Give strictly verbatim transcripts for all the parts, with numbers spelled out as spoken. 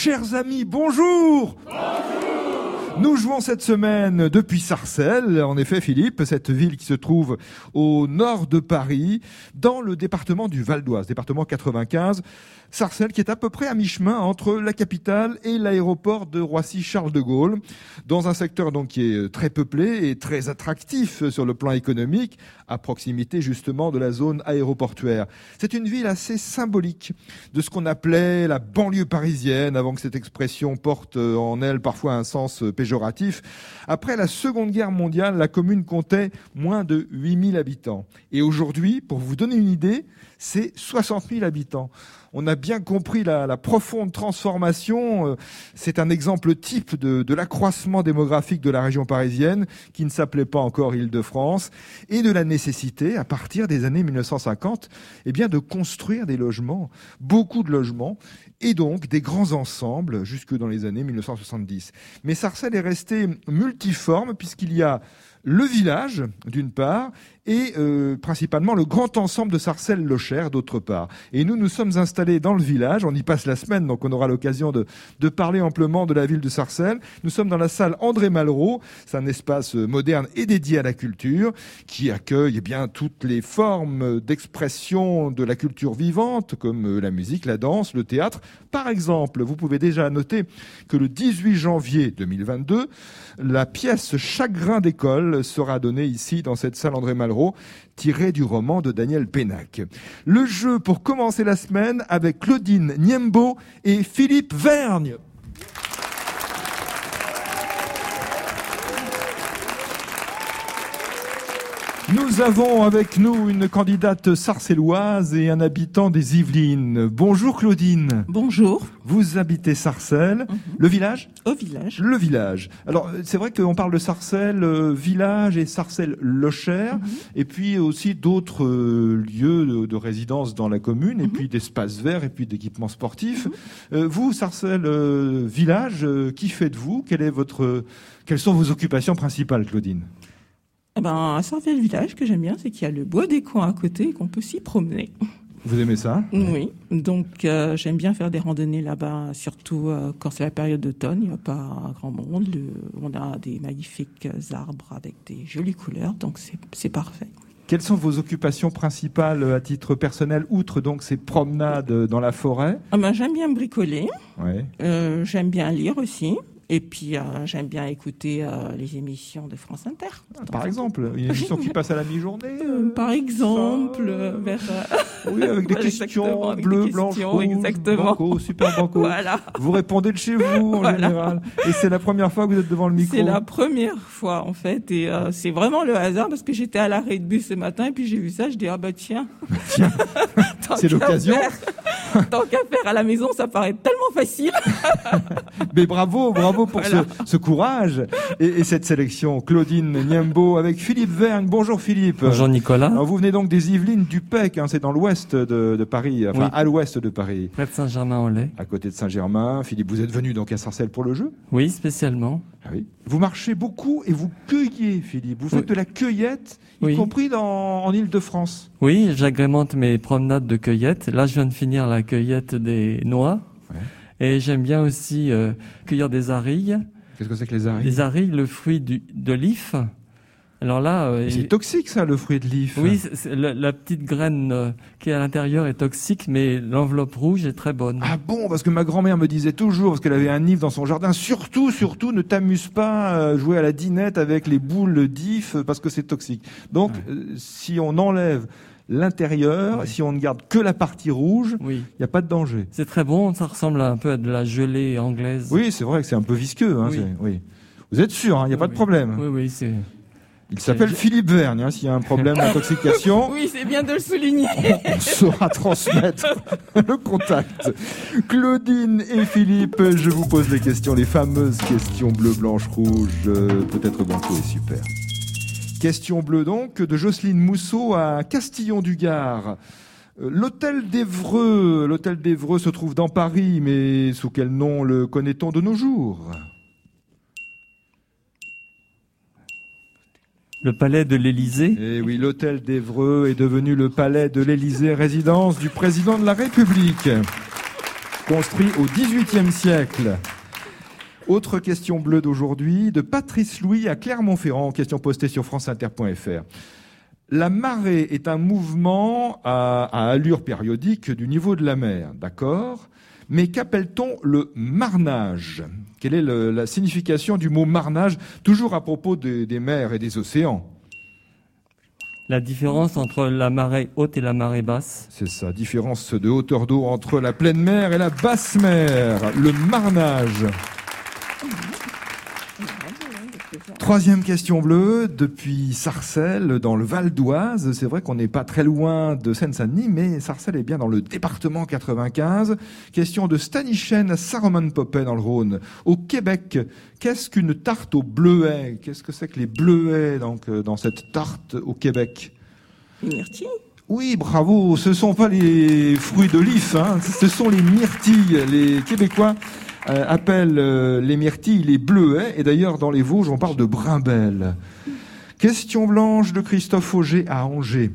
Chers amis, bonjour. Bonjour. Nous jouons cette semaine depuis Sarcelles, en effet Philippe, cette ville qui se trouve au nord de Paris, dans le département du Val d'Oise, département quatre-vingt-quinze. Sarcelles qui est à peu près à mi-chemin entre la capitale et l'aéroport de Roissy-Charles de Gaulle, dans un secteur donc qui est très peuplé et très attractif sur le plan économique, à proximité justement de la zone aéroportuaire. C'est une ville assez symbolique de ce qu'on appelait la banlieue parisienne, avant que cette expression porte en elle parfois un sens péjoratif. Après la Seconde Guerre mondiale, la commune comptait moins de huit mille habitants. Et aujourd'hui, pour vous donner une idée, c'est soixante mille habitants. On a bien compris la, la profonde transformation. C'est un exemple type de, de l'accroissement démographique de la région parisienne, qui ne s'appelait pas encore Île-de-France, et de la nécessité, à partir des années mille neuf cent cinquante, eh bien, de construire des logements, beaucoup de logements, et donc des grands ensembles jusque dans les années mille neuf cent soixante-dix. Mais Sarcelles est resté multiforme, puisqu'il y a le village, d'une part, et euh, principalement le grand ensemble de Sarcelles-Lochère, d'autre part. Et nous, nous sommes installés dans le village, on y passe la semaine, donc on aura l'occasion de, de parler amplement de la ville de Sarcelles. Nous sommes dans la salle André Malraux, c'est un espace moderne et dédié à la culture, qui accueille eh bien, toutes les formes d'expression de la culture vivante, comme la musique, la danse, le théâtre. Par exemple, vous pouvez déjà noter que le dix-huit janvier deux mille vingt-deux, la pièce Chagrin d'école sera donnée ici, dans cette salle André Malraux, tiré du roman de Daniel Pénac. Le jeu pour commencer la semaine avec Claudine Niembo et Philippe Vergne. Nous avons avec nous une candidate sarcelloise et un habitant des Yvelines. Bonjour Claudine. Bonjour. Vous habitez Sarcelles. Mm-hmm. Le village ? Au village. Le village. Alors, c'est vrai qu'on parle de Sarcelles euh, village et Sarcelles-Lochère, mm-hmm. et puis aussi d'autres euh, lieux de, de résidence dans la commune, mm-hmm. et puis d'espaces verts, et puis d'équipements sportifs. Mm-hmm. Euh, vous, Sarcelles euh, village, euh, qui faites-vous ? Quelle est votre, quelles sont vos occupations principales, Claudine ? Eh ben, à Sarcelles village, que j'aime bien, c'est qu'il y a le bois des coins à côté et qu'on peut s'y promener. Vous aimez ça ? Oui. Donc, euh, j'aime bien faire des randonnées là-bas, surtout euh, quand c'est la période d'automne. Il n'y a pas grand monde. Le, on a des magnifiques arbres avec des jolies couleurs, donc c'est, c'est parfait. Quelles sont vos occupations principales à titre personnel, outre donc ces promenades dans la forêt ? Ah ben, j'aime bien bricoler. Ouais. Euh, j'aime bien lire aussi. Et puis, euh, j'aime bien écouter euh, les émissions de France Inter. Ah, par exemple, une émission qui passe à la mi-journée euh, Par exemple, euh, vers... Euh... Oui, avec des questions bleues, blanches, rouges, banco, super banco. Voilà. Vous répondez de chez vous, en voilà. général. Et c'est la première fois que vous êtes devant le micro ? C'est la première fois, en fait. Et euh, c'est vraiment le hasard, parce que j'étais à l'arrêt de bus ce matin, et puis j'ai vu ça, je dis, ah bah tiens. Tiens, c'est l'occasion. Faire, tant qu'à faire à la maison, ça paraît tellement facile. Mais bravo, bravo pour voilà. ce, ce courage et, et cette sélection. Claudine Niembo avec Philippe Vergne. Bonjour Philippe. Bonjour Nicolas. Alors, vous venez donc des Yvelines du Pec, hein, c'est dans l'ouest de, de Paris, enfin oui. à l'ouest de Paris. Près de Saint-Germain-en-Laye. À côté de Saint-Germain. Philippe, vous êtes venu donc à Sarcelles pour le jeu ? Oui, spécialement. Ah oui. Vous marchez beaucoup et vous cueillez, Philippe. Vous faites oui. de la cueillette, y oui. compris dans, en Île-de-France. Oui, j'agrémente mes promenades de cueillette. Là, je viens de finir la cueillette des noix. Ouais. Et j'aime bien aussi euh, cueillir des arilles. Qu'est-ce que c'est que les arilles ? Les arilles, le fruit du, de l'if. Alors là, euh, c'est toxique ça, le fruit de l'if. Oui, c'est, c'est, la, la petite graine euh, qui est à l'intérieur est toxique, mais l'enveloppe rouge est très bonne. Ah bon ? Parce que ma grand-mère me disait toujours, parce qu'elle avait un if dans son jardin, surtout, surtout, ne t'amuse pas à jouer à la dinette avec les boules d'if, parce que c'est toxique. Donc, ouais. euh, si on enlève l'intérieur, oui. si on ne garde que la partie rouge, il oui. n'y a pas de danger. C'est très bon, ça ressemble un peu à de la gelée anglaise. Oui, c'est vrai que c'est un peu visqueux. Hein, oui. c'est, oui. Vous êtes sûr, il hein, n'y a oui, pas de problème. Oui, oui, c'est... Il s'appelle je... Philippe Vergne, hein, s'il y a un problème d'intoxication. Oui, c'est bien de le souligner. On saura transmettre le contact. Claudine et Philippe, je vous pose les questions, les fameuses questions bleu, blanche, rouge, euh, peut-être banco et super. Question bleue donc, de Jocelyne Mousseau à Castillon-du-Gard. L'hôtel d'Évreux, l'hôtel d'Évreux se trouve dans Paris, mais sous quel nom le connaît-on de nos jours ? Le palais de l'Élysée. Eh oui, l'hôtel d'Évreux est devenu le palais de l'Élysée, résidence du président de la République. construit au dix-huitième siècle. Autre question bleue d'aujourd'hui, de Patrice Louis à Clermont-Ferrand, question postée sur franceinter point f r. La marée est un mouvement à, à allure périodique du niveau de la mer, d'accord ? Mais qu'appelle-t-on le marnage ? Quelle est le, la signification du mot marnage, toujours à propos de, des mers et des océans ? La différence entre la marée haute et la marée basse. C'est ça, différence de hauteur d'eau entre la pleine mer et la basse mer, le marnage. Troisième question bleue, depuis Sarcelles, dans le Val d'Oise. C'est vrai qu'on n'est pas très loin de Seine-Saint-Denis, mais Sarcelles est bien dans le département quatre-vingt-quinze. Question de Stanichen à Saint-Romain-de-Popais, dans le Rhône. Au Québec, qu'est-ce qu'une tarte aux bleuets ? Qu'est-ce que c'est que les bleuets donc, dans cette tarte au Québec ? Une myrtille ? Oui, bravo. Ce ne sont pas les fruits de l'if, hein. Ce sont les myrtilles. Les Québécois Euh, appelle euh, les myrtilles les bleuets, et d'ailleurs dans les Vosges on parle de brimbelles. Question blanche de Christophe Auger à Angers.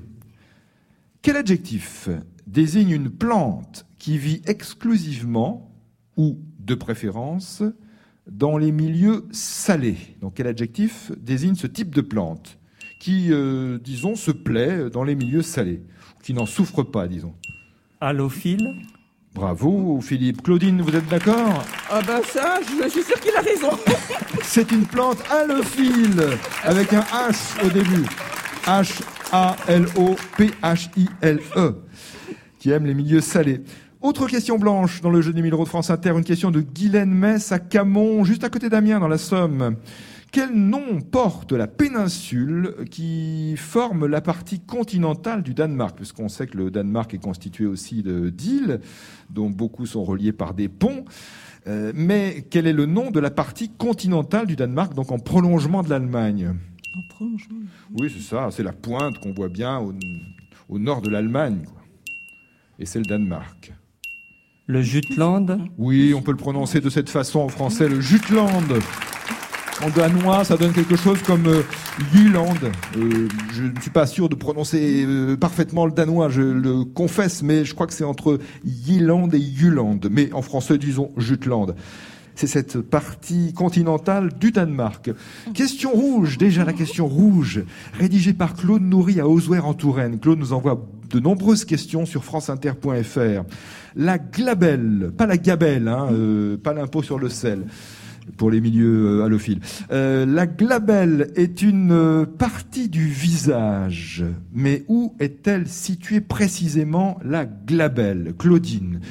Quel adjectif désigne une plante qui vit exclusivement, ou de préférence, dans les milieux salés ? Donc quel adjectif désigne ce type de plante qui, euh, disons, se plaît dans les milieux salés, qui n'en souffre pas, disons ? Allophile. Bravo Philippe. Claudine, vous êtes d'accord ? Ah ben ça, je suis sûr qu'il a raison. C'est une plante allophile, avec un H au début. H A L O P H I L E, qui aime les milieux salés. Autre question blanche dans le jeu des mille euros de France Inter, une question de Guylaine Metz à Camon, juste à côté d'Amiens, dans la Somme. Quel nom porte la péninsule qui forme la partie continentale du Danemark ? Puisqu'on sait que le Danemark est constitué aussi de, d'îles, dont beaucoup sont reliées par des ponts. Euh, mais quel est le nom de la partie continentale du Danemark, donc en prolongement de l'Allemagne ? En prolongement ? Oui, c'est ça, c'est la pointe qu'on voit bien au, au nord de l'Allemagne, quoi. Et c'est le Danemark. Le Jutland ? Oui, on peut le prononcer de cette façon en français, le Jutland. En danois, ça donne quelque chose comme euh, Jylland. Euh, je ne suis pas sûr de prononcer euh, parfaitement le danois, je le confesse, mais je crois que c'est entre Jylland et Jylland. Mais en français, disons Jutland. C'est cette partie continentale du Danemark. Question rouge, déjà la question rouge, rédigée par Claude Nourry à Osouer en Touraine. Claude nous envoie de nombreuses questions sur franceinter point f r. La glabelle, pas la gabelle, hein, euh, pas l'impôt sur le sel, pour les milieux euh, allophiles. Euh, la glabelle est une euh, partie du visage, mais où est-elle située précisément, la glabelle ? Claudine.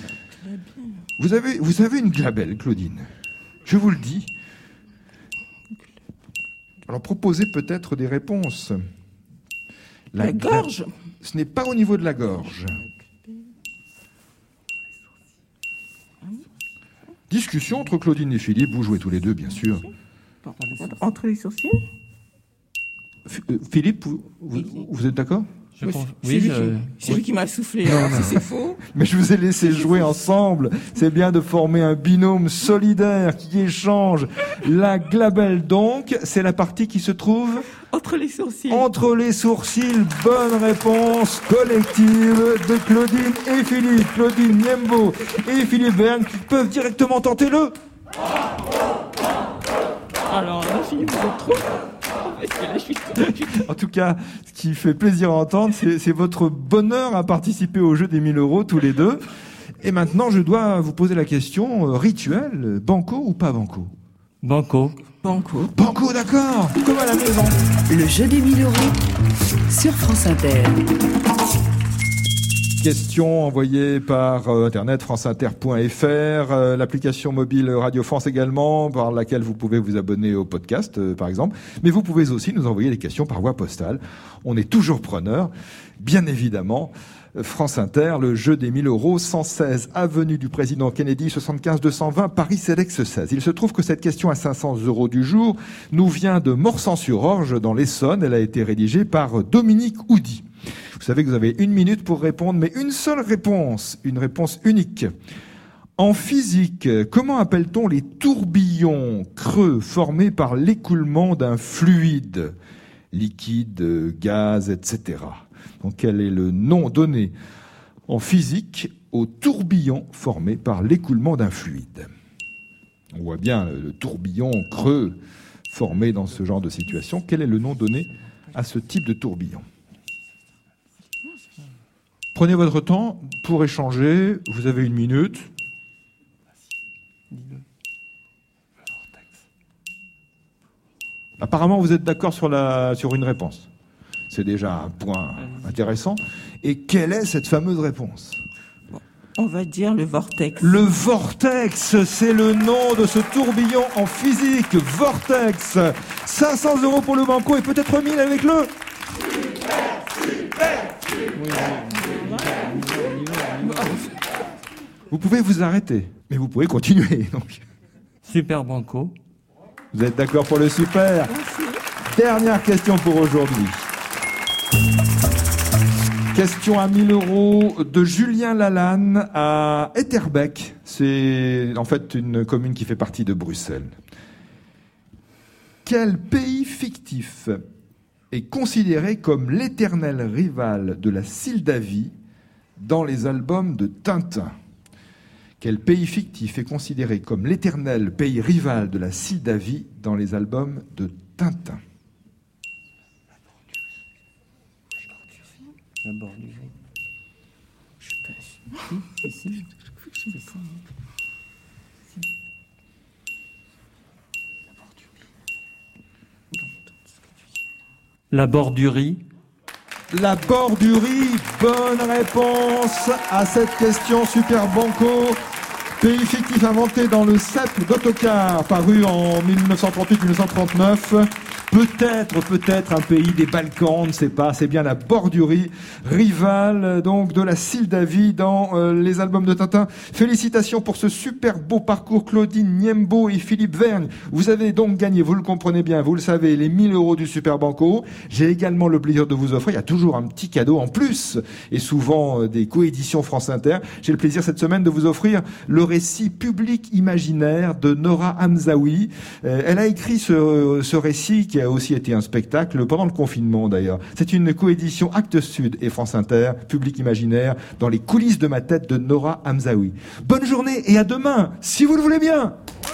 Vous avez, vous avez une glabelle, Claudine. Je vous le dis. Alors proposez peut-être des réponses. La, la gorge ? Ce n'est pas au niveau de la gorge. Discussion entre Claudine et Philippe, vous jouez tous les deux, bien sûr. Entre les sourcils ? Philippe, vous, vous, vous êtes d'accord ? Je oui, pense... c'est oui, lui, je... qui, c'est lui qui m'a soufflé, non, alors non. si c'est faux. Mais je vous ai laissé jouer ensemble. C'est bien de former un binôme solidaire qui échange. La glabelle, donc, c'est la partie qui se trouve... Entre les sourcils. Entre les sourcils. Bonne réponse collective de Claudine et Philippe. Claudine Niembo et Philippe Verne qui peuvent directement tenter le... Alors là, Philippe, vous êtes trop... En tout cas, ce qui fait plaisir à entendre, c'est, c'est votre bonheur à participer au jeu des mille euros tous les deux. Et maintenant, je dois vous poser la question euh, rituelle, banco ou pas banco ? Banco. Banco. Banco, d'accord, comme à la maison. Le jeu des mille euros sur France Inter. Question envoyée par euh, internet franceinter point f r, euh, l'application mobile Radio France également, par laquelle vous pouvez vous abonner au podcast, euh, par exemple. Mais vous pouvez aussi nous envoyer des questions par voie postale. On est toujours preneurs, bien évidemment. France Inter, le jeu des mille euros, cent seize avenue du Président Kennedy, soixante-quinze deux cent vingt, Paris Cedex seize. Il se trouve que cette question à cinq cents euros du jour nous vient de Morsan-sur-Orge, dans l'Essonne. Elle a été rédigée par Dominique Houdy. Vous savez que vous avez une minute pour répondre, mais une seule réponse, une réponse unique. En physique, comment appelle-t-on les tourbillons creux formés par l'écoulement d'un fluide, liquide, gaz, et cetera. Donc quel est le nom donné en physique au tourbillon formé par l'écoulement d'un fluide. On voit bien le tourbillon creux formé dans ce genre de situation. Quel est le nom donné à ce type de tourbillon? Prenez votre temps pour échanger. Vous avez une minute. Apparemment, vous êtes d'accord sur, la, sur une réponse. C'est déjà un point intéressant. Et quelle est cette fameuse réponse? On va dire le vortex. Le vortex, c'est le nom de ce tourbillon en physique. Vortex. cinq cents euros pour le banco et peut-être mille avec le... Vous pouvez vous arrêter, mais vous pouvez continuer. Donc. Super banco. Vous êtes d'accord pour le super? Dernière question pour aujourd'hui. Question à mille euros de Julien Lalanne à Etterbeek. C'est en fait une commune qui fait partie de Bruxelles. Quel pays fictif est considéré comme l'éternel rival de la Sildavie dans les albums de Tintin? Quel pays fictif est considéré comme l'éternel pays rival de la Sildavie dans les albums de Tintin? La bordurie. Je suis pas sûr. La bordurie. La bordurie, bonne réponse à cette question super banco. Pays fictif inventé dans le Sepp d'Ottokar, paru en mille neuf cent trente-huit mille neuf cent trente-neuf. Peut-être, peut-être un pays des Balkans, on ne sait pas. C'est bien la bordurie, rivale donc de la Sildavie dans euh, les albums de Tintin. Félicitations pour ce super beau parcours, Claudine Niembo et Philippe Vergne. Vous avez donc gagné, vous le comprenez bien, vous le savez, les mille euros du Super Banco. J'ai également le plaisir de vous offrir, il y a toujours un petit cadeau en plus, et souvent euh, des coéditions France Inter. J'ai le plaisir cette semaine de vous offrir le récit Public imaginaire de Nora Hamzaoui. Euh, elle a écrit ce, ce récit qui a aussi été un spectacle pendant le confinement d'ailleurs. C'est une coédition Actes Sud et France Inter, Public imaginaire, dans les coulisses de ma tête de Nora Hamzaoui. Bonne journée et à demain, si vous le voulez bien.